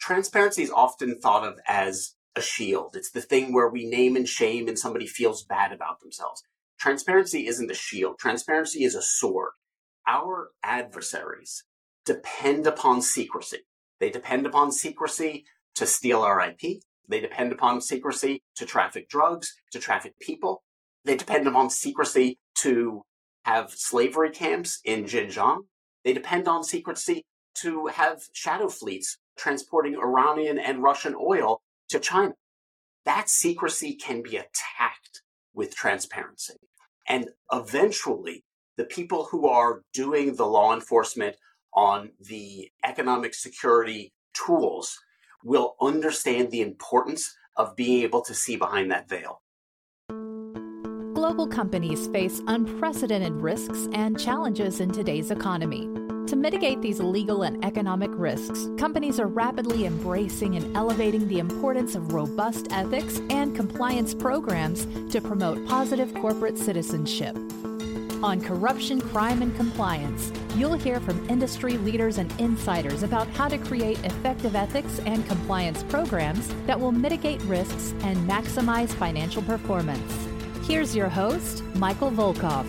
Transparency is often thought of as a shield. It's the thing where we name and shame and somebody feels bad about themselves. Transparency isn't a shield. Transparency is a sword. Our adversaries depend upon secrecy. They depend upon secrecy to steal our IP. They depend upon secrecy to traffic drugs, to traffic people. They depend upon secrecy to have slavery camps in Xinjiang. They depend on secrecy to have shadow fleets transporting Iranian and Russian oil to China. That secrecy can be attacked with transparency. And eventually, the people who are doing the law enforcement on the economic security tools will understand the importance of being able to see behind that veil. Global companies face unprecedented risks and challenges in today's economy. To mitigate these legal and economic risks, companies are rapidly embracing and elevating the importance of robust ethics and compliance programs to promote positive corporate citizenship. On Corruption, Crime, and Compliance, you'll hear from industry leaders and insiders about how to create effective ethics and compliance programs that will mitigate risks and maximize financial performance. Here's your host, Michael Volkov.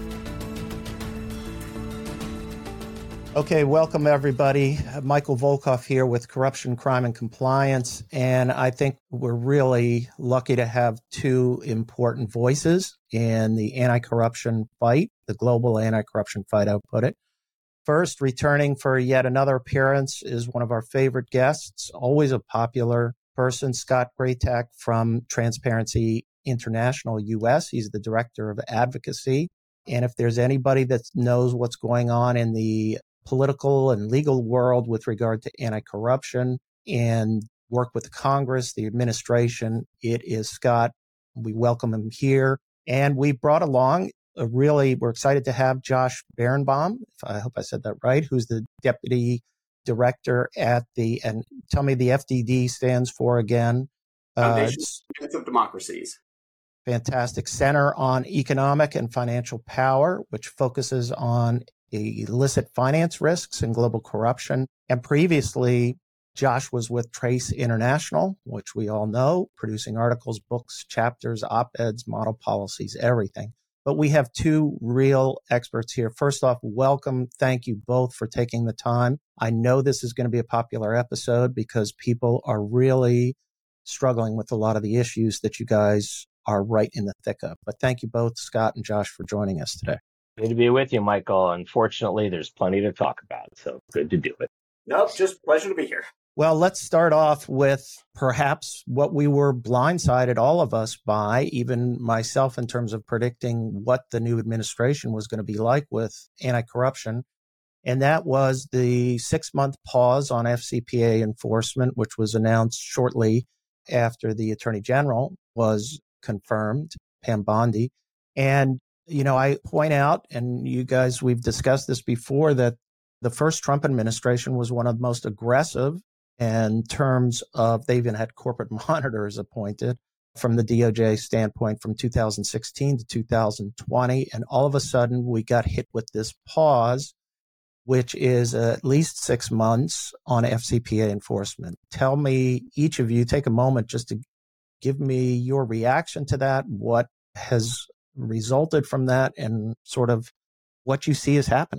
Okay, welcome everybody. Michael Volkov here with Corruption, Crime, and Compliance. And I think we're really lucky to have two important voices in the anti-corruption fight, the global anti-corruption fight, I'll put it. First, returning for yet another appearance is one of our favorite guests, always a popular person, Scott Greatak from Transparency International US. He's the Director of Advocacy. And if there's anybody that knows what's going on in the political and legal world with regard to anti-corruption and work with the Congress, the administration, it is Scott. We welcome him here. And we brought along we're excited to have Josh Berenbaum, I hope I said that right, who's the Deputy Director at and tell me the FDD stands for again. Foundation of Democracies. Fantastic. Center on Economic and Financial Power, which focuses on illicit finance risks and global corruption. And previously, Josh was with Trace International, which we all know, producing articles, books, chapters, op-eds, model policies, everything. But we have two real experts here. First off, welcome. Thank you both for taking the time. I know this is going to be a popular episode because people are really struggling with a lot of the issues that you guys are right in the thick of. But thank you both, Scott and Josh, for joining us today. Good to be with you, Michael. Unfortunately, there's plenty to talk about, so good to do it. Nope, just pleasure to be here. Well, let's start off with perhaps what we were blindsided, all of us, by, even myself, in terms of predicting what the new administration was going to be like with anti-corruption. And that was the 6-month pause on FCPA enforcement, which was announced shortly after the Attorney General was confirmed, Pam Bondi. And I point out, and you guys, we've discussed this before, that the first Trump administration was one of the most aggressive in terms of, they even had corporate monitors appointed from the DOJ standpoint from 2016 to 2020. And all of a sudden, we got hit with this pause, which is at least 6 months on FCPA enforcement. Tell me, each of you, take a moment just to give me your reaction to that, what has resulted from that, and sort of what you see is happening.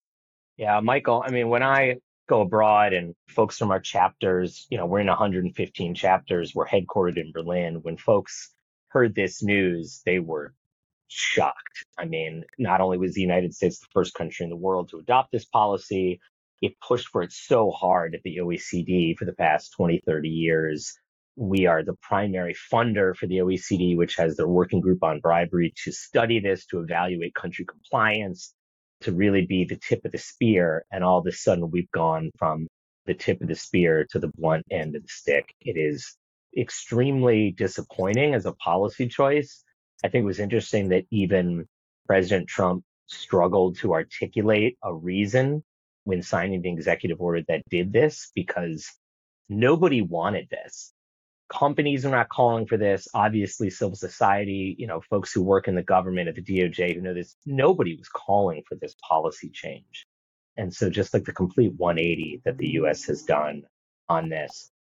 Yeah, Michael, I mean, when I go abroad and folks from our chapters, we're in 115 chapters, we're headquartered in Berlin. When folks heard this news, they were shocked. I mean, not only was the United States the first country in the world to adopt this policy, it pushed for it so hard at the OECD for the past 20, 30 years. We are the primary funder for the OECD, which has their working group on bribery to study this, to evaluate country compliance, to really be the tip of the spear. And all of a sudden, we've gone from the tip of the spear to the blunt end of the stick. It is extremely disappointing as a policy choice. I think it was interesting that even President Trump struggled to articulate a reason when signing the executive order that did this, because nobody wanted this. Companies are not calling for this. Obviously, civil society, folks who work in the government at the DOJ who know this, nobody was calling for this policy change. And so just like the complete 180 that the U.S. has done on this,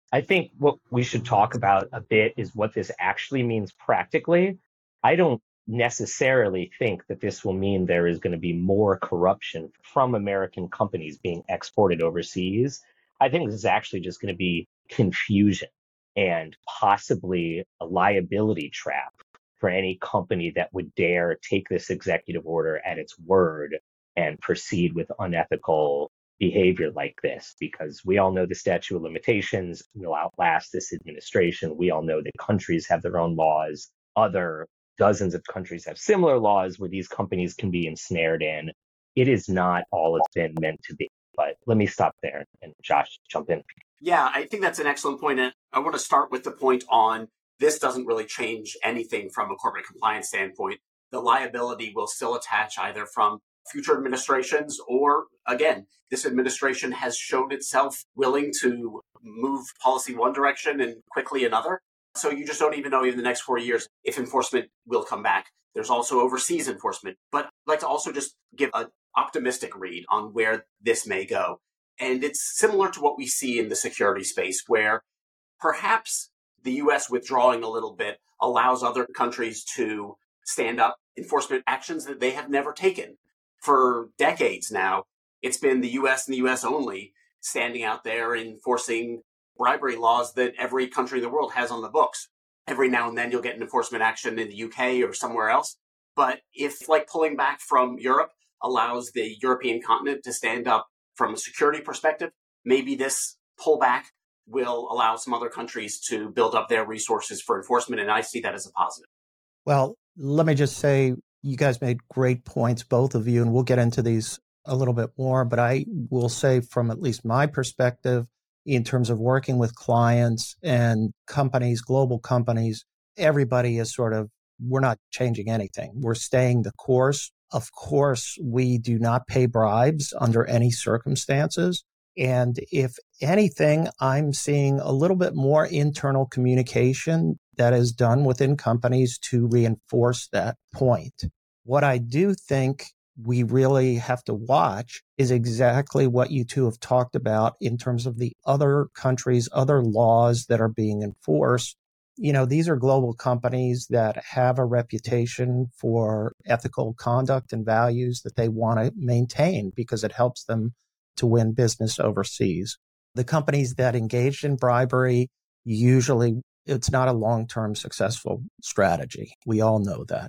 I think what we should talk about a bit is what this actually means practically. I don't necessarily think that this will mean there is going to be more corruption from American companies being exported overseas. I think this is actually just going to be confusion and possibly a liability trap for any company that would dare take this executive order at its word and proceed with unethical behavior like this, because we all know the statute of limitations will outlast this administration. We all know that countries have their own laws. Other dozens of countries have similar laws where these companies can be ensnared in. It is not all it's been meant to be. But let me stop there and Josh, jump in. Yeah, I think that's an excellent point. And I want to start with the point on this doesn't really change anything from a corporate compliance standpoint. The liability will still attach either from future administrations or, again, this administration has shown itself willing to move policy one direction and quickly another. So you just don't even know in the next 4 years if enforcement will come back. There's also overseas enforcement. But I'd like to also just give an optimistic read on where this may go. And it's similar to what we see in the security space, where perhaps the US withdrawing a little bit allows other countries to stand up enforcement actions that they have never taken. For decades now, it's been the US and the US only standing out there enforcing bribery laws that every country in the world has on the books. Every now and then you'll get an enforcement action in the UK or somewhere else. But if like pulling back from Europe allows the European continent to stand up from a security perspective, maybe this pullback will allow some other countries to build up their resources for enforcement. And I see that as a positive. Well, let me just say, you guys made great points, both of you, and we'll get into these a little bit more. But I will say from at least my perspective, in terms of working with clients and companies, global companies, everybody is we're not changing anything. We're staying the course. Of course, we do not pay bribes under any circumstances. And if anything, I'm seeing a little bit more internal communication that is done within companies to reinforce that point. What I do think we really have to watch is exactly what you two have talked about in terms of the other countries, other laws that are being enforced. You know, these are global companies that have a reputation for ethical conduct and values that they want to maintain because it helps them to win business overseas. The companies that engaged in bribery, usually it's not a long-term successful strategy. We all know that.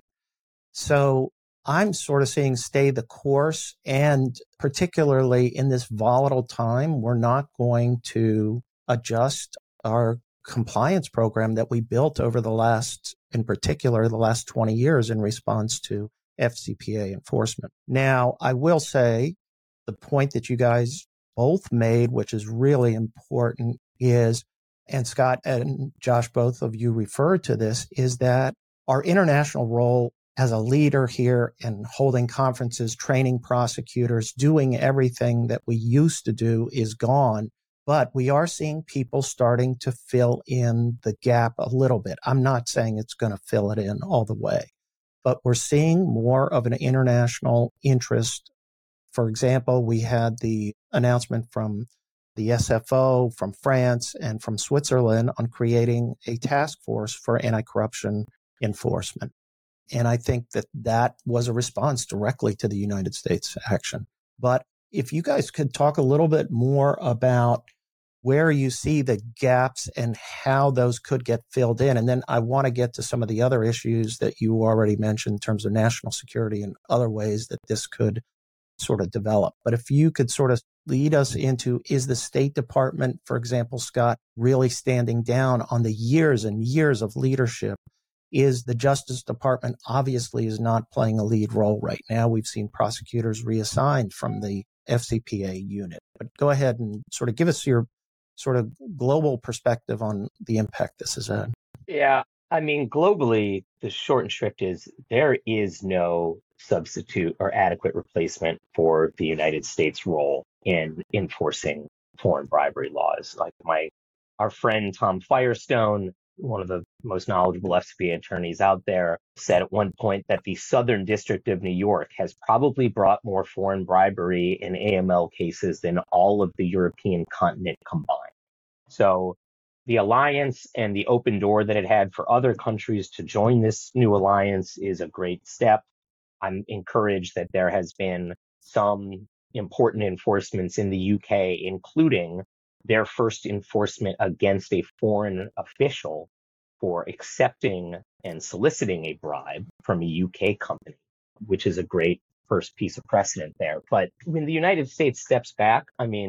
So I'm sort of seeing stay the course, and particularly in this volatile time, we're not going to adjust our compliance program that we built over the last 20 years in response to FCPA enforcement. Now, I will say the point that you guys both made, which is really important, is, and Scott and Josh, both of you referred to this, is that our international role as a leader here in holding conferences, training prosecutors, doing everything that we used to do is gone. But we are seeing people starting to fill in the gap a little bit. I'm not saying it's going to fill it in all the way, but we're seeing more of an international interest. For example, we had the announcement from the SFO, from France, and from Switzerland on creating a task force for anti-corruption enforcement. And I think that was a response directly to the United States action. But if you guys could talk a little bit more about where you see the gaps and how those could get filled in. And then I want to get to some of the other issues that you already mentioned in terms of national security and other ways that this could sort of develop. But if you could sort of lead us into, is the State Department, for example, Scott, really standing down on the years and years of leadership? Is the Justice Department obviously is not playing a lead role right now? We've seen prosecutors reassigned from the FCPA unit. But go ahead and sort of give us your sort of global perspective on the impact this has had. Yeah, I mean, globally, the short and strict is there is no substitute or adequate replacement for the United States role in enforcing foreign bribery laws. Like our friend Tom Firestone, one of the most knowledgeable FCPA attorneys out there, said at one point that the Southern District of New York has probably brought more foreign bribery and AML cases than all of the European continent combined. So the alliance and the open door that it had for other countries to join this new alliance is a great step. I'm encouraged that there has been some important enforcements in the UK, including their first enforcement against a foreign official for accepting and soliciting a bribe from a UK company, which is a great first piece of precedent there. But when the United States steps back,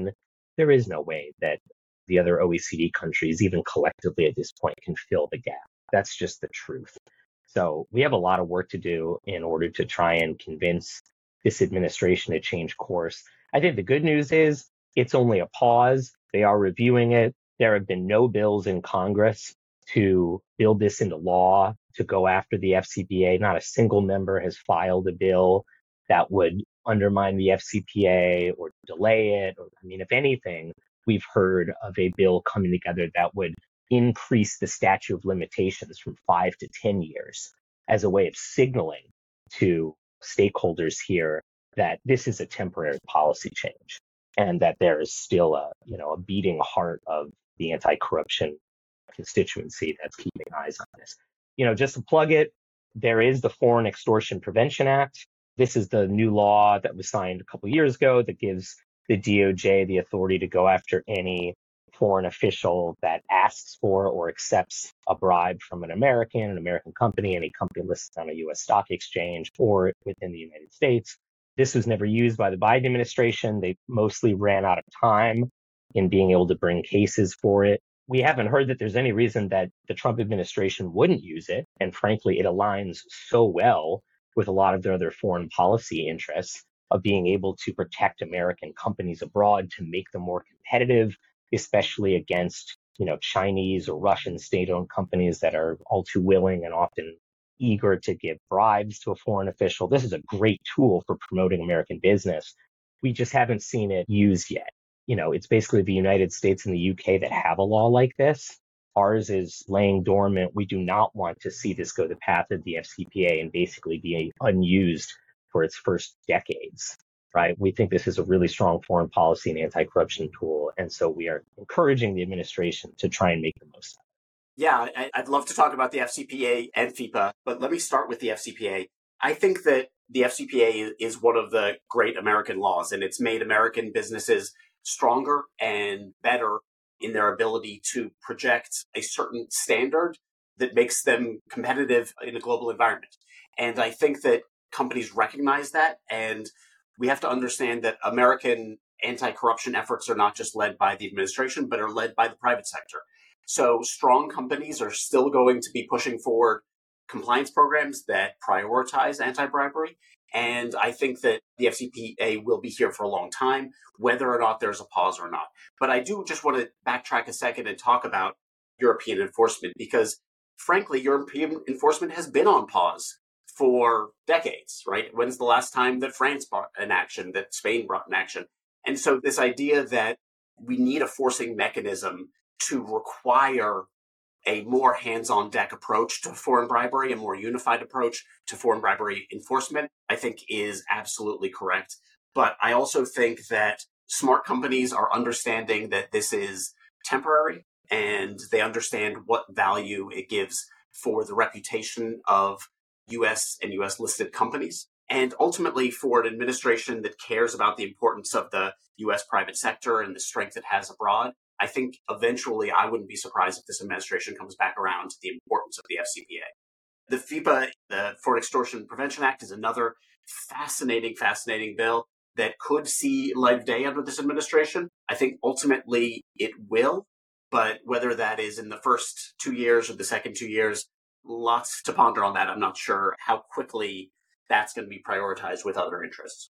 there is no way that the other OECD countries, even collectively at this point, can fill the gap. That's just the truth. So we have a lot of work to do in order to try and convince this administration to change course. I think the good news is it's only a pause. They are reviewing it. There have been no bills in Congress to build this into law, to go after the FCPA. Not a single member has filed a bill that would undermine the FCPA or delay it. If anything, we've heard of a bill coming together that would increase the statute of limitations from 5 to 10 years as a way of signaling to stakeholders here that this is a temporary policy change and that there is still a beating heart of the anti-corruption constituency that's keeping eyes on this. Just to plug it, there is the Foreign Extortion Prevention Act. This is the new law that was signed a couple of years ago that gives the DOJ the authority to go after any foreign official that asks for or accepts a bribe from an American company, any company listed on a U.S. stock exchange or within the United States. This was never used by the Biden administration. They mostly ran out of time in being able to bring cases for it. We haven't heard that there's any reason that the Trump administration wouldn't use it. And frankly, it aligns so well with a lot of their other foreign policy interests of being able to protect American companies abroad to make them more competitive, especially against, Chinese or Russian state-owned companies that are all too willing and often eager to give bribes to a foreign official. This is a great tool for promoting American business. We just haven't seen it used yet. It's basically the United States and the UK that have a law like this. Ours is laying dormant. We do not want to see this go the path of the FCPA and basically be unused for its first decades, right? We think this is a really strong foreign policy and anti-corruption tool. And so we are encouraging the administration to try and make the most of it. Yeah, I'd love to talk about the FCPA and FIPA, but let me start with the FCPA. I think that the FCPA is one of the great American laws, and it's made American businesses stronger and better in their ability to project a certain standard that makes them competitive in a global environment. And I think that companies recognize that, and we have to understand that American anti-corruption efforts are not just led by the administration, but are led by the private sector. So strong companies are still going to be pushing forward compliance programs that prioritize anti-bribery. And I think that the FCPA will be here for a long time, whether or not there's a pause or not. But I do just want to backtrack a second and talk about European enforcement, because frankly, European enforcement has been on pause for decades, right? When's the last time that France brought an action, that Spain brought an action? And so this idea that we need a forcing mechanism to require a more hands-on deck approach to foreign bribery, a more unified approach to foreign bribery enforcement, I think is absolutely correct. But I also think that smart companies are understanding that this is temporary, and they understand what value it gives for the reputation of U.S. and U.S. listed companies. And ultimately, for an administration that cares about the importance of the U.S. private sector and the strength it has abroad, I think eventually I wouldn't be surprised if this administration comes back around to the importance of the FCPA. The FIPA, the Foreign Extortion Prevention Act, is another fascinating bill that could see light of day under this administration. I think ultimately it will, but whether that is in the first 2 years or the second 2 years, lots to ponder on that. I'm not sure how quickly that's going to be prioritized with other interests.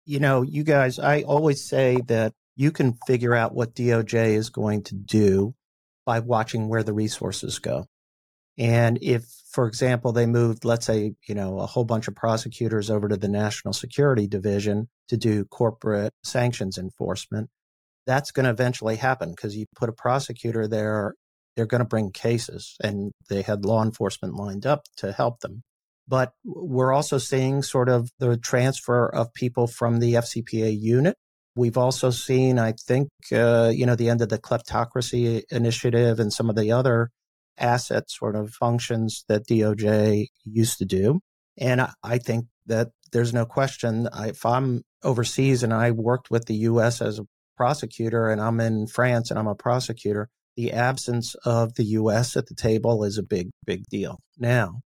You guys, I always say that you can figure out what DOJ is going to do by watching where the resources go. And if, for example, they moved, let's say, a whole bunch of prosecutors over to the National Security Division to do corporate sanctions enforcement, that's going to eventually happen because you put a prosecutor there, they're going to bring cases, and they had law enforcement lined up to help them. But we're also seeing sort of the transfer of people from the FCPA unit We've also seen, I think, the end of the kleptocracy initiative and some of the other asset sort of functions that DOJ used to do. And I think that there's no question, if I'm overseas and I worked with the U.S. as a prosecutor and I'm in France and I'm a prosecutor, the absence of the U.S. at the table is a big, big deal. Now,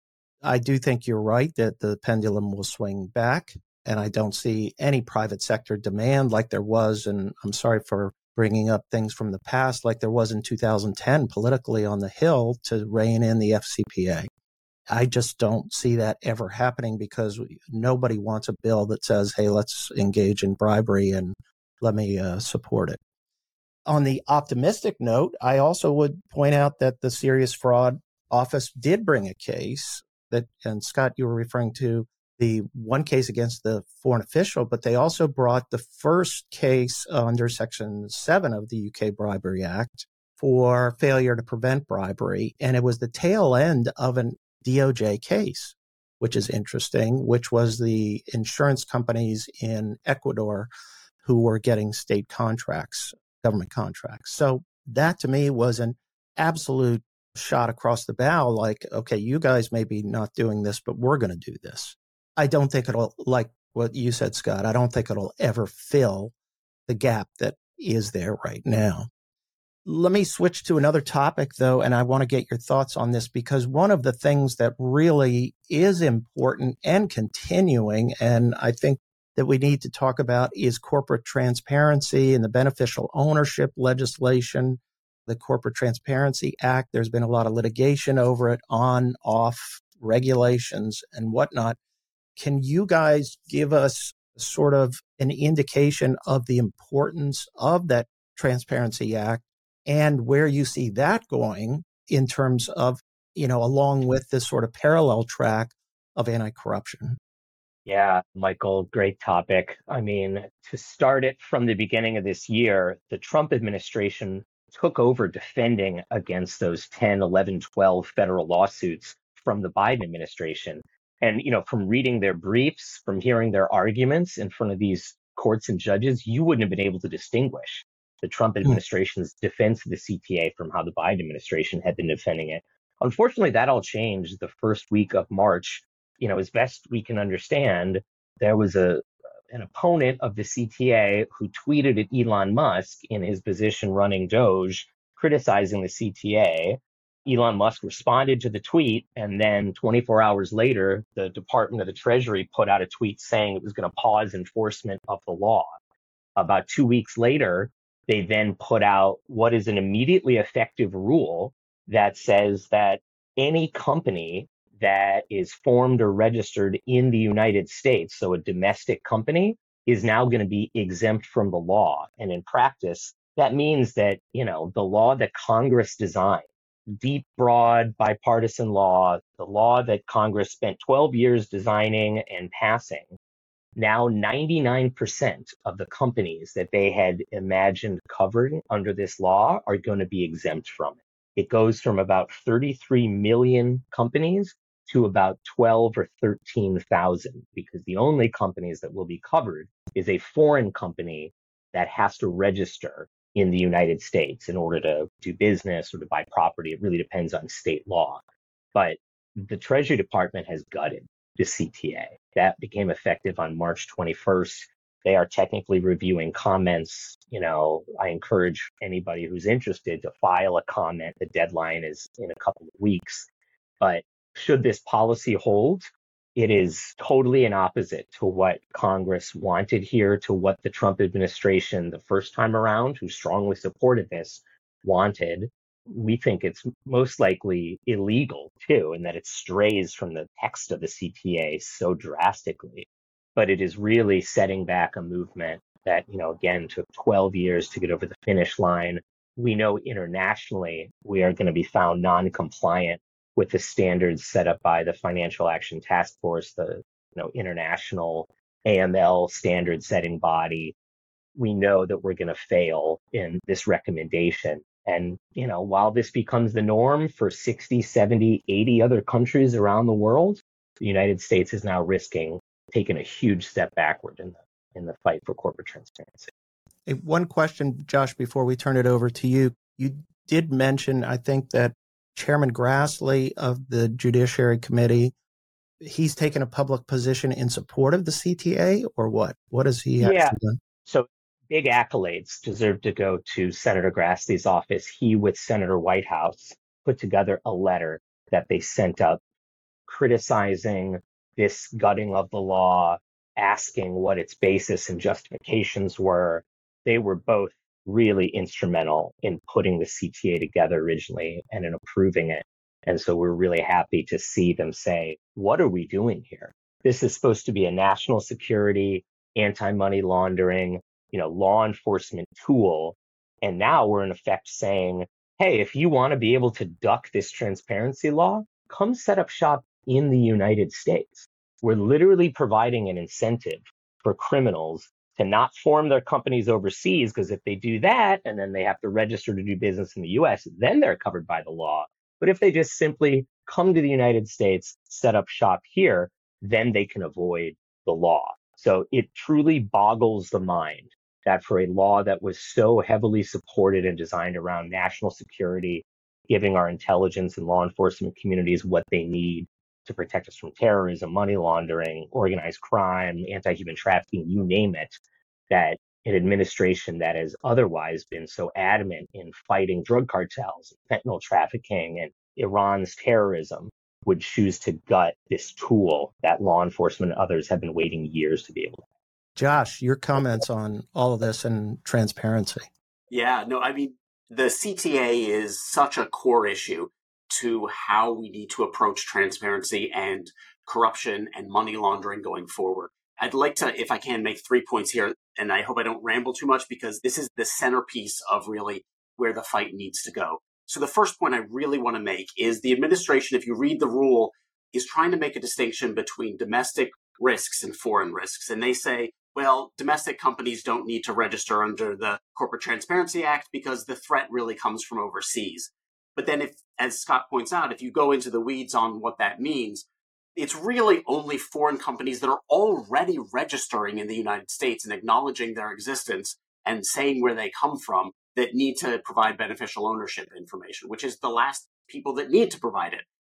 I do think you're right that the pendulum will swing back, and I don't see any private sector demand like there was, and I'm sorry for bringing up things from the past, like there was in 2010 politically on the Hill to rein in the FCPA. I just don't see that ever happening because nobody wants a bill that says, hey, let's engage in bribery and let me support it. On the optimistic note, I also would point out that the Serious Fraud Office did bring a case that, and Scott, you were referring to the one case against the foreign official, but they also brought the first case under Section 7 of the UK Bribery Act for failure to prevent bribery. And it was the tail end of an DOJ case, which is interesting, which was the insurance companies in Ecuador who were getting state contracts, government contracts. So that to me was an absolute shot across the bow, like, okay, you guys may be not doing this, but we're going to do this. I don't think it'll, like what you said, Scott, I don't think it'll ever fill the gap that is there right now. Let me switch to another topic, though, and I want to get your thoughts on this because one of the things that really is important and continuing, and I think that we need to talk about, is corporate transparency and the beneficial ownership legislation, the Corporate Transparency Act. There's been a lot of litigation over it, on, off, regulations and whatnot. Can you guys give us sort of an indication of the importance of that Transparency Act and where you see that going in terms of, along with this sort of parallel track of anti-corruption? Yeah, Michael, great topic. I mean, to start it from the beginning of this year, the Trump administration took over defending against those 10, 11, 12 federal lawsuits from the Biden administration. And, from reading their briefs, from hearing their arguments in front of these courts and judges, you wouldn't have been able to distinguish the Trump administration's defense of the CTA from how the Biden administration had been defending it. Unfortunately, that all changed the first week of March. As best we can understand, there was an opponent of the CTA who tweeted at Elon Musk in his position running Doge, criticizing the CTA. Elon Musk responded to the tweet, and then 24 hours later, the Department of the Treasury put out a tweet saying it was going to pause enforcement of the law. About 2 weeks later, they then put out what is an immediately effective rule that says that any company that is formed or registered in the United States, so a domestic company, is now going to be exempt from the law. And in practice, that means that, the law that Congress designed, deep, broad, bipartisan law, the law that Congress spent 12 years designing and passing, now 99% of the companies that they had imagined covering under this law are going to be exempt from it. It goes from about 33 million companies to about 12 or 13,000, because the only companies that will be covered is a foreign company that has to register in the United States in order to do business or to buy property. It really depends on state law. But the Treasury Department has gutted the CTA. That became effective on March 21st. They are technically reviewing comments. I encourage anybody who's interested to file a comment. The deadline is in a couple of weeks. But should this policy hold, it is totally an opposite to what Congress wanted here, to what the Trump administration, the first time around, who strongly supported this, wanted. We think it's most likely illegal, too, and that it strays from the text of the CTA so drastically. But it is really setting back a movement that, again, took 12 years to get over the finish line. We know internationally we are going to be found non-compliant with the standards set up by the Financial Action Task Force, the international AML standard setting body. We know that we're going to fail in this recommendation. And, while this becomes the norm for 60, 70, 80 other countries around the world, the United States is now risking taking a huge step backward in in the fight for corporate transparency. One question, Josh, before we turn it over to you. You did mention, I think, that Chairman Grassley of the Judiciary Committee, he's taken a public position in support of the CTA, or what? What has he actually done? So big accolades deserve to go to Senator Grassley's office. He, with Senator Whitehouse, put together a letter that they sent up criticizing this gutting of the law, asking what its basis and justifications were. They were both really instrumental in putting the CTA together originally and in approving it. And so we're really happy to see them say, what are we doing here? This is supposed to be a national security, anti-money laundering, law enforcement tool. And now we're in effect saying, hey, if you want to be able to duck this transparency law, come set up shop in the United States. We're literally providing an incentive for criminals to not form their companies overseas, because if they do that and then they have to register to do business in the US, then they're covered by the law. But if they just simply come to the United States, set up shop here, then they can avoid the law. So it truly boggles the mind that for a law that was so heavily supported and designed around national security, giving our intelligence and law enforcement communities what they need to protect us from terrorism, money laundering, organized crime, anti-human trafficking, you name it, that an administration that has otherwise been so adamant in fighting drug cartels, fentanyl trafficking, and Iran's terrorism would choose to gut this tool that law enforcement and others have been waiting years to be able to. Josh, your comments on all of this and transparency. Yeah, no, I mean, the CTA is such a core issue to how we need to approach transparency and corruption and money laundering going forward. I'd like to, if I can, make 3 points here, and I hope I don't ramble too much because this is the centerpiece of really where the fight needs to go. So the first point I really want to make is the administration, if you read the rule, is trying to make a distinction between domestic risks and foreign risks. And they say, well, domestic companies don't need to register under the Corporate Transparency Act because the threat really comes from overseas. But then if, as Scott points out, if you go into the weeds on what that means, it's really only foreign companies that are already registering in the United States and acknowledging their existence and saying where they come from that need to provide beneficial ownership information, which is the last people that need to provide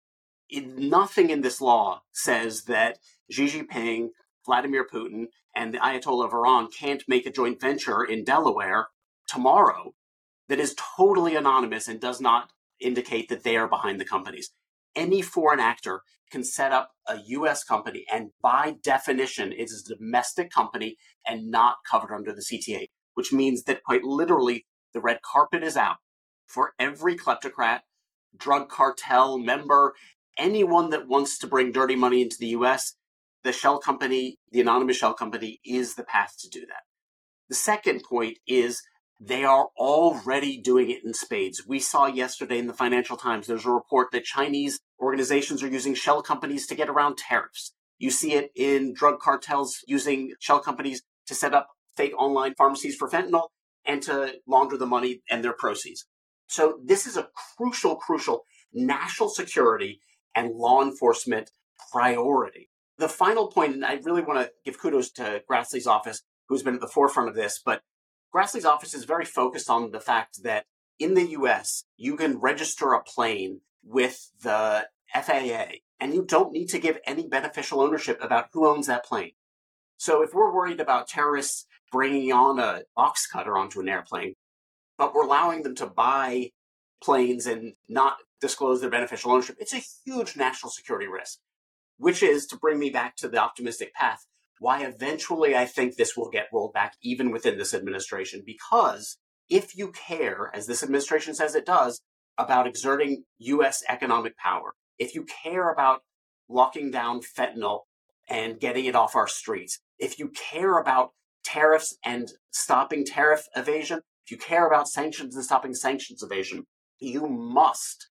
it. Nothing in this law says that Xi Jinping, Vladimir Putin, and the Ayatollah of Iran can't make a joint venture in Delaware tomorrow that is totally anonymous and does not indicate that they are behind the companies. Any foreign actor can set up a U.S. company, and by definition, it is a domestic company and not covered under the CTA, which means that quite literally the red carpet is out for every kleptocrat, drug cartel member, anyone that wants to bring dirty money into the U.S. The shell company, the anonymous shell company, is the path to do that. The second point is they are already doing it in spades. We saw yesterday in the Financial Times, there's a report that Chinese organizations are using shell companies to get around tariffs. You see it in drug cartels using shell companies to set up fake online pharmacies for fentanyl and to launder the money and their proceeds. So this is a crucial national security and law enforcement priority. The final point, and I really want to give kudos to Grassley's office, who's been at the forefront of this, but Grassley's office is very focused on the fact that in the US, you can register a plane with the FAA, and you don't need to give any beneficial ownership about who owns that plane. So if we're worried about terrorists bringing on a box cutter onto an airplane, but we're allowing them to buy planes and not disclose their beneficial ownership, it's a huge national security risk, which is, to bring me back to the optimistic path, why eventually I think this will get rolled back even within this administration. Because if you care, as this administration says it does, about exerting U.S. economic power, if you care about locking down fentanyl and getting it off our streets, if you care about tariffs and stopping tariff evasion, if you care about sanctions and stopping sanctions evasion, you must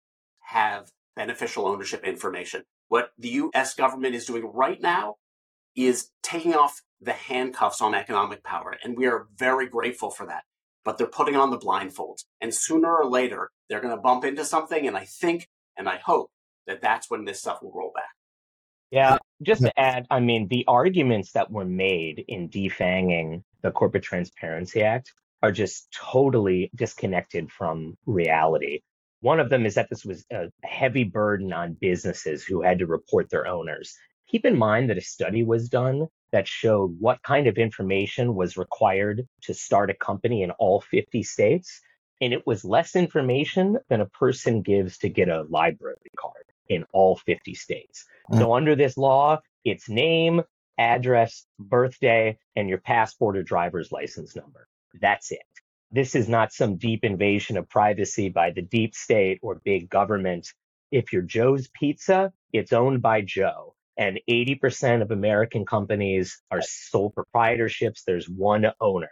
have beneficial ownership information. What the U.S. government is doing right now is taking off the handcuffs on economic power, and we are very grateful for that. But they're putting on the blindfolds, and sooner or later, they're going to bump into something, and I think, and I hope, that that's when this stuff will roll back. Yeah, just to add, I mean, the arguments that were made in defanging the Corporate Transparency Act are just totally disconnected from reality. One of them is that this was a heavy burden on businesses who had to report their owners. Keep in mind that a study was done that showed what kind of information was required to start a company in all 50 states. And it was less information than a person gives to get a library card in all 50 states. So under this law, it's name, address, birthday, and your passport or driver's license number. That's it. This is not some deep invasion of privacy by the deep state or big government. If you're Joe's Pizza, it's owned by Joe. And 80% of American companies are sole proprietorships. There's one owner.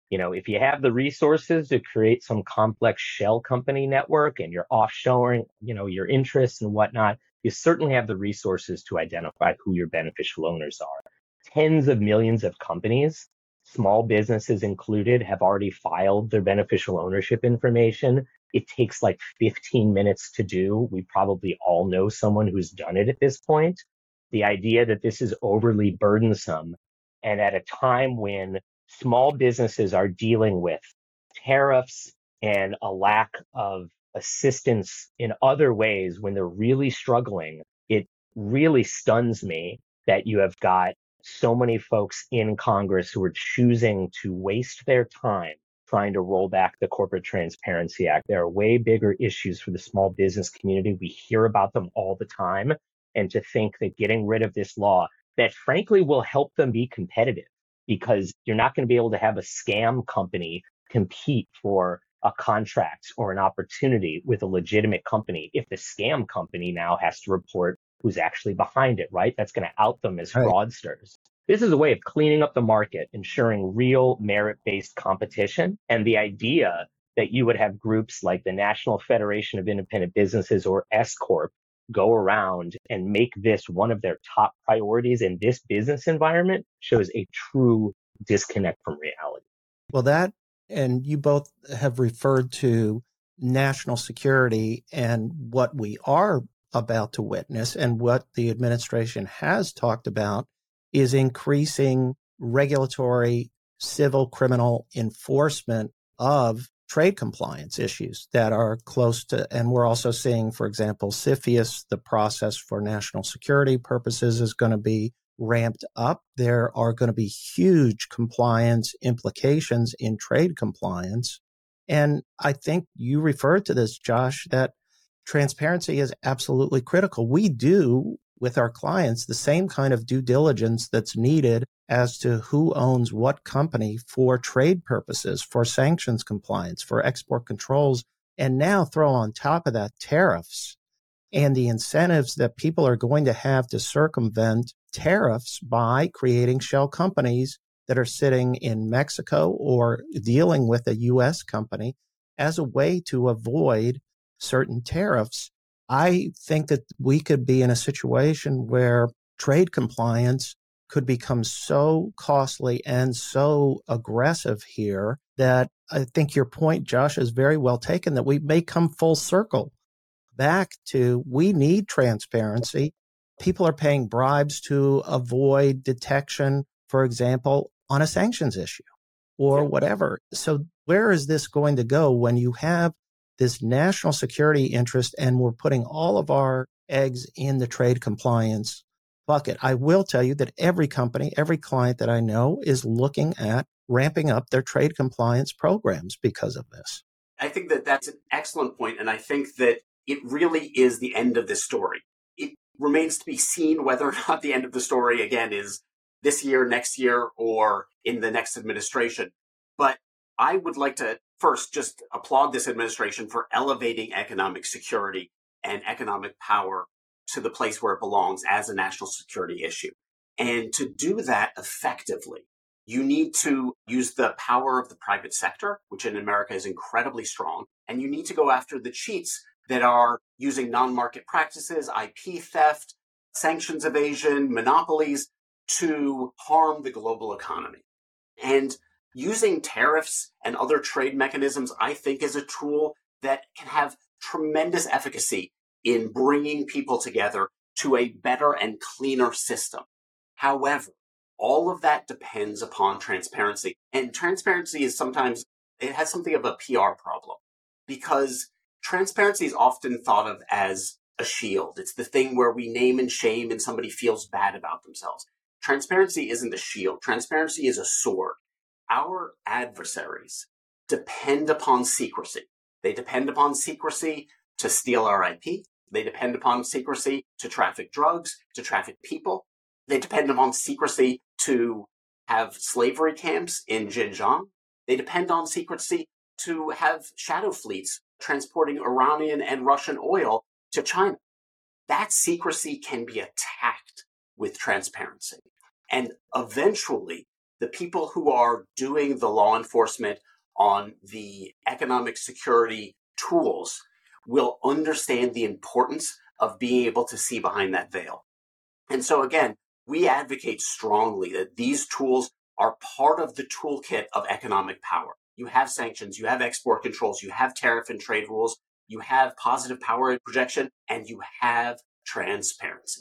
If you have the resources to create some complex shell company network and you're offshoring, your interests and whatnot, you certainly have the resources to identify who your beneficial owners are. Tens of millions of companies, small businesses included, have already filed their beneficial ownership information. It takes like 15 minutes to do. We probably all know someone who's done it at this point. The idea that this is overly burdensome, and at a time when small businesses are dealing with tariffs and a lack of assistance in other ways when they're really struggling, it really stuns me that you have got so many folks in Congress who are choosing to waste their time trying to roll back the Corporate Transparency Act. There are way bigger issues for the small business community. We hear about them all the time. And to think that getting rid of this law that frankly will help them be competitive, because you're not going to be able to have a scam company compete for a contract or an opportunity with a legitimate company if the scam company now has to report who's actually behind it, right? That's going to out them as fraudsters. This is a way of cleaning up the market, ensuring real merit-based competition. And the idea that you would have groups like the National Federation of Independent Businesses, or S Corp, go around and make this one of their top priorities in this business environment shows a true disconnect from reality. Well, that, and you both have referred to national security, and what we are about to witness and what the administration has talked about is increasing regulatory, civil, criminal enforcement of trade compliance issues that are close to, and we're also seeing, for example, CFIUS, the process for national security purposes, is going to be ramped up. There are going to be huge compliance implications in trade compliance. And I think you referred to this, Josh, that transparency is absolutely critical. We do with our clients the same kind of due diligence that's needed as to who owns what company for trade purposes, for sanctions compliance, for export controls, and now throw on top of that tariffs and the incentives that people are going to have to circumvent tariffs by creating shell companies that are sitting in Mexico or dealing with a U.S. company as a way to avoid certain tariffs. I think that we could be in a situation where trade compliance could become so costly and so aggressive here that I think your point, Josh, is very well taken, that we may come full circle back to we need transparency. People are paying bribes to avoid detection, for example, on a sanctions issue or whatever. So where is this going to go when you have this national security interest and we're putting all of our eggs in the trade compliance bucket? I will tell you that every company, every client that I know is looking at ramping up their trade compliance programs because of this. I think that that's an excellent point, and I think that it really is the end of this story. It remains to be seen whether or not the end of the story, again, is this year, next year, or in the next administration. But I would like to first just applaud this administration for elevating economic security and economic power to the place where it belongs as a national security issue. And to do that effectively, you need to use the power of the private sector, which in America is incredibly strong, and you need to go after the cheats that are using non-market practices, IP theft, sanctions evasion, monopolies to harm the global economy. And using tariffs and other trade mechanisms, I think, is a tool that can have tremendous efficacy in bringing people together to a better and cleaner system. However, all of that depends upon transparency. And transparency is sometimes, it has something of a PR problem because transparency is often thought of as a shield. It's the thing where we name and shame and somebody feels bad about themselves. Transparency isn't a shield. Transparency is a sword. Our adversaries depend upon secrecy. They depend upon secrecy to steal our IP. They depend upon secrecy to traffic drugs, to traffic people. They depend upon secrecy to have slavery camps in Xinjiang. They depend on secrecy to have shadow fleets transporting Iranian and Russian oil to China. That secrecy can be attacked with transparency. And eventually, the people who are doing the law enforcement on the economic security tools will understand the importance of being able to see behind that veil. And so again, we advocate strongly that these tools are part of the toolkit of economic power. You have sanctions, you have export controls, you have tariff and trade rules, you have positive power projection, and you have transparency.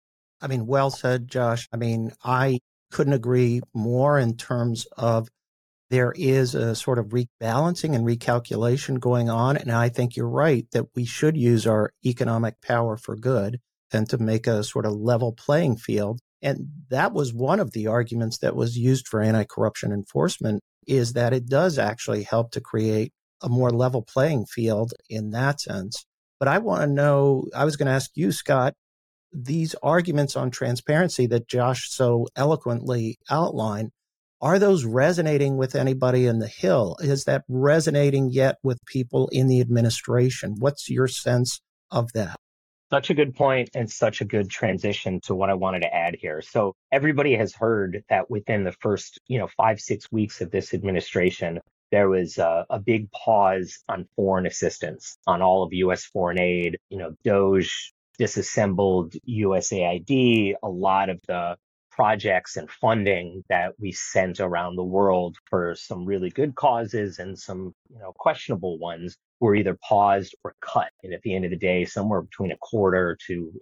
I mean, well said, Josh. I mean, I couldn't agree more in terms of there is a sort of rebalancing and recalculation going on. And I think you're right that we should use our economic power for good and to make a sort of level playing field. And that was one of the arguments that was used for anti-corruption enforcement, is that it does actually help to create a more level playing field in that sense. But I want to know, I was going to ask you, Scott, these arguments on transparency that Josh so eloquently outlined, are those resonating with anybody in the Hill? Is that resonating yet with people in the administration? What's your sense of that? Such a good point and such a good transition to what I wanted to add here. So everybody has heard that within the first, 5-6 weeks of this administration, there was a big pause on foreign assistance, on all of U.S. foreign aid. DOGE disassembled USAID, a lot of the projects and funding that we sent around the world for some really good causes and some, questionable ones were either paused or cut. And at the end of the day, somewhere between 25% to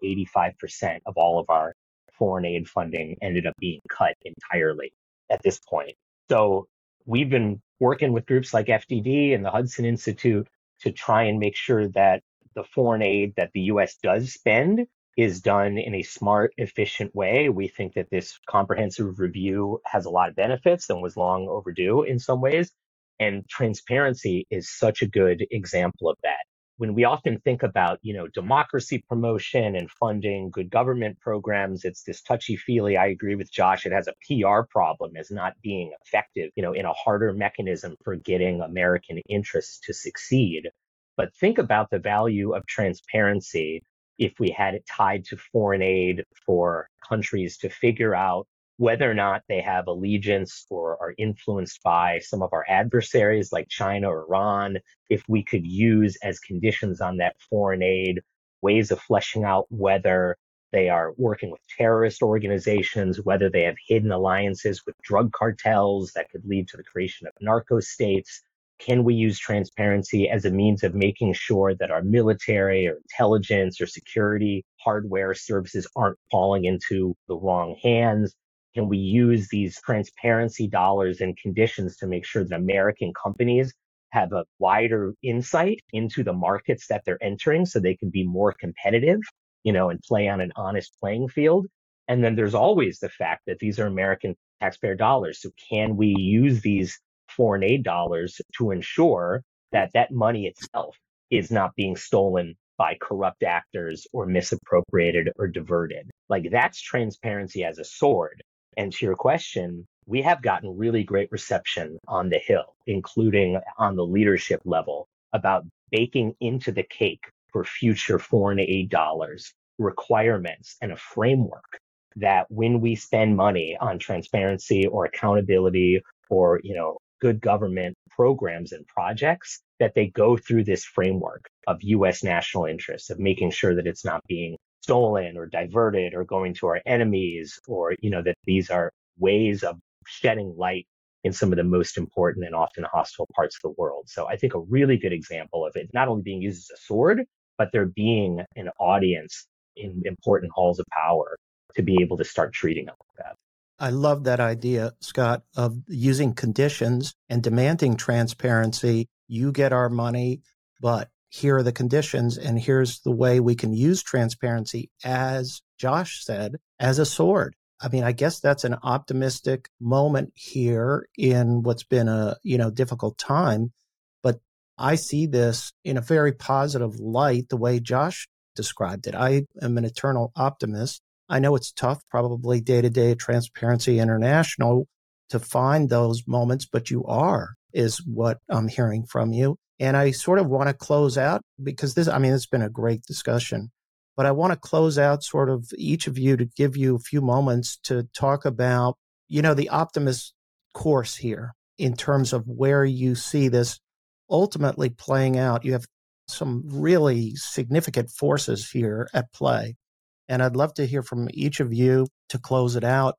85% of all of our foreign aid funding ended up being cut entirely at this point. So we've been working with groups like FDD and the Hudson Institute to try and make sure that the foreign aid that the U.S. does spend is done in a smart, efficient way. We think that this comprehensive review has a lot of benefits and was long overdue in some ways. And transparency is such a good example of that. When we often think about, democracy promotion and funding good government programs, it's this touchy-feely. I agree with Josh. It has a PR problem as not being effective, in a harder mechanism for getting American interests to succeed. But think about the value of transparency if we had it tied to foreign aid for countries to figure out whether or not they have allegiance or are influenced by some of our adversaries like China or Iran, if we could use as conditions on that foreign aid ways of fleshing out whether they are working with terrorist organizations, whether they have hidden alliances with drug cartels that could lead to the creation of narco states. Can we use transparency as a means of making sure that our military or intelligence or security hardware services aren't falling into the wrong hands? Can we use these transparency dollars and conditions to make sure that American companies have a wider insight into the markets that they're entering so they can be more competitive, and play on an honest playing field? And then there's always the fact that these are American taxpayer dollars. So can we use these foreign aid dollars to ensure that that money itself is not being stolen by corrupt actors or misappropriated or diverted? Like, that's transparency as a sword. And to your question, we have gotten really great reception on the Hill, including on the leadership level, about baking into the cake for future foreign aid dollars requirements and a framework that when we spend money on transparency or accountability or, good government programs and projects, that they go through this framework of U.S. national interests, of making sure that it's not being stolen or diverted or going to our enemies, or, that these are ways of shedding light in some of the most important and often hostile parts of the world. So I think a really good example of it not only being used as a sword, but there being an audience in important halls of power to be able to start treating them like that. I love that idea, Scott, of using conditions and demanding transparency. You get our money, but here are the conditions, and here's the way we can use transparency, as Josh said, as a sword. I mean, I guess that's an optimistic moment here in what's been a, difficult time, but I see this in a very positive light, the way Josh described it. I am an eternal optimist. I know it's tough, probably day-to-day at Transparency International, to find those moments, but you are, is what I'm hearing from you. And I sort of want to close out, because it's been a great discussion, but I want to close out sort of each of you to give you a few moments to talk about, the optimist course here in terms of where you see this ultimately playing out. You have some really significant forces here at play. And I'd love to hear from each of you to close it out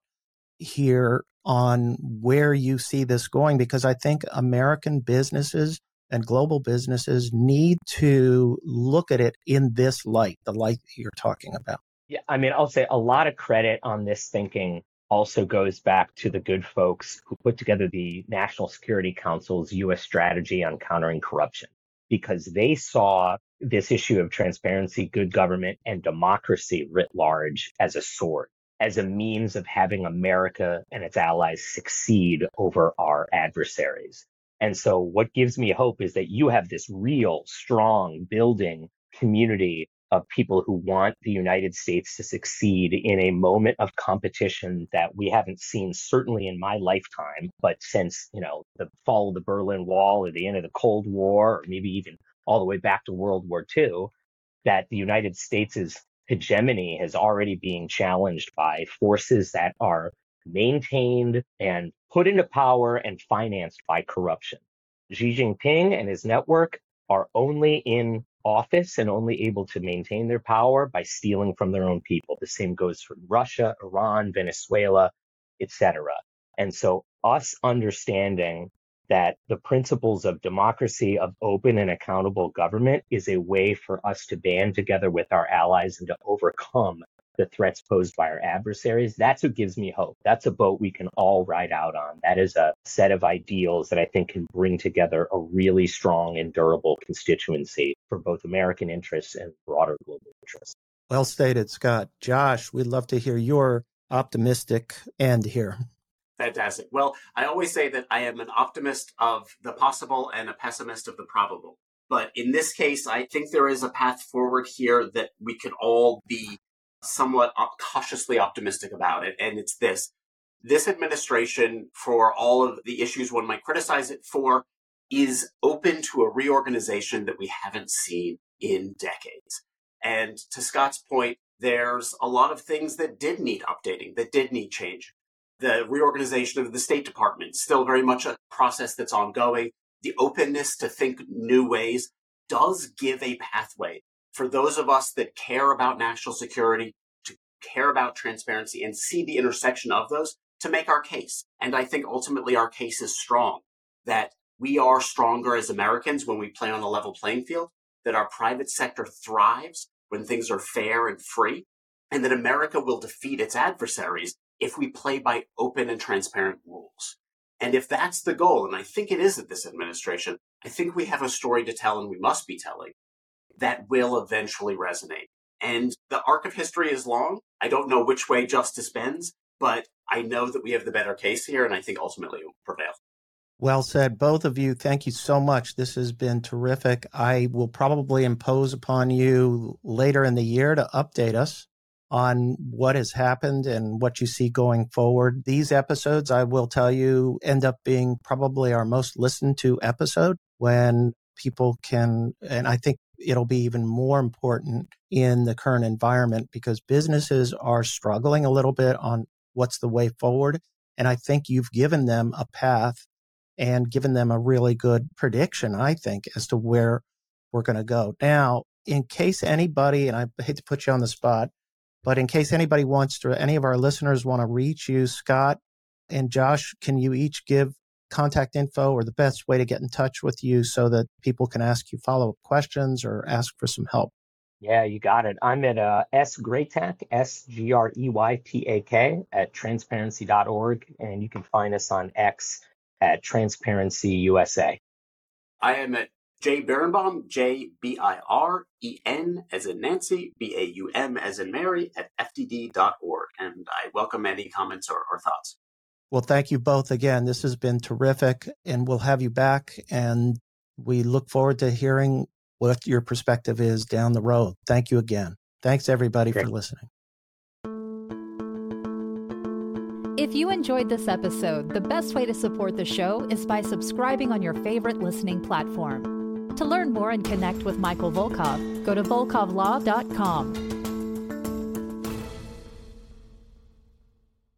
here on where you see this going, because I think American businesses and global businesses need to look at it in this light, the light that you're talking about. Yeah, I'll say a lot of credit on this thinking also goes back to the good folks who put together the National Security Council's U.S. strategy on countering corruption, because they saw this issue of transparency, good government, and democracy writ large as a sword, as a means of having America and its allies succeed over our adversaries. And so what gives me hope is that you have this real, strong, building community of people who want the United States to succeed in a moment of competition that we haven't seen, certainly in my lifetime, but since, the fall of the Berlin Wall or the end of the Cold War, or maybe even all the way back to World War II, that the United States' hegemony is already being challenged by forces that are maintained and put into power and financed by corruption. Xi Jinping and his network are only in office and only able to maintain their power by stealing from their own people. The same goes for Russia, Iran, Venezuela, etc. And so us understanding that the principles of democracy, of open and accountable government, is a way for us to band together with our allies and to overcome the threats posed by our adversaries. That's what gives me hope. That's a boat we can all ride out on. That is a set of ideals that I think can bring together a really strong and durable constituency for both American interests and broader global interests. Well stated, Scott. Josh, we'd love to hear your optimistic end here. Fantastic. Well, I always say that I am an optimist of the possible and a pessimist of the probable. But in this case, I think there is a path forward here that we could all be somewhat cautiously optimistic about it. And it's this. This administration, for all of the issues one might criticize it for, is open to a reorganization that we haven't seen in decades. And to Scott's point, there's a lot of things that did need updating, that did need change. The reorganization of the State Department, still very much a process that's ongoing. The openness to think new ways does give a pathway for those of us that care about national security, to care about transparency and see the intersection of those, to make our case. And I think ultimately our case is strong, that we are stronger as Americans when we play on a level playing field, that our private sector thrives when things are fair and free, and that America will defeat its adversaries if we play by open and transparent rules. And if that's the goal, and I think it is at this administration, I think we have a story to tell, and we must be telling, that will eventually resonate. And the arc of history is long. I don't know which way justice bends, but I know that we have the better case here, and I think ultimately it will prevail. Well said, both of you. Thank you so much. This has been terrific. I will probably impose upon you later in the year to update us on what has happened and what you see going forward. These episodes, I will tell you, end up being probably our most listened to episode, when people can, and I think it'll be even more important in the current environment, because businesses are struggling a little bit on what's the way forward. And I think you've given them a path and given them a really good prediction, I think, as to where we're going to go. Now, in case anybody, and I hate to put you on the spot, but in case anybody wants to, any of our listeners want to reach you, Scott and Josh, can you each give contact info or the best way to get in touch with you so that people can ask you follow-up questions or ask for some help? Yeah, you got it. I'm at sgreytak, SGREYTAK at transparency.org, and you can find us on X at Transparency USA. I am at Jay Birnbaum, JBIREN as in Nancy, BAUM as in Mary at FDD.org. And I welcome any comments or thoughts. Well, thank you both again. This has been terrific, and we'll have you back. And we look forward to hearing what your perspective is down the road. Thank you again. Thanks, everybody, for listening. If you enjoyed this episode, the best way to support the show is by subscribing on your favorite listening platform. To learn more and connect with Michael Volkov, go to volkovlaw.com.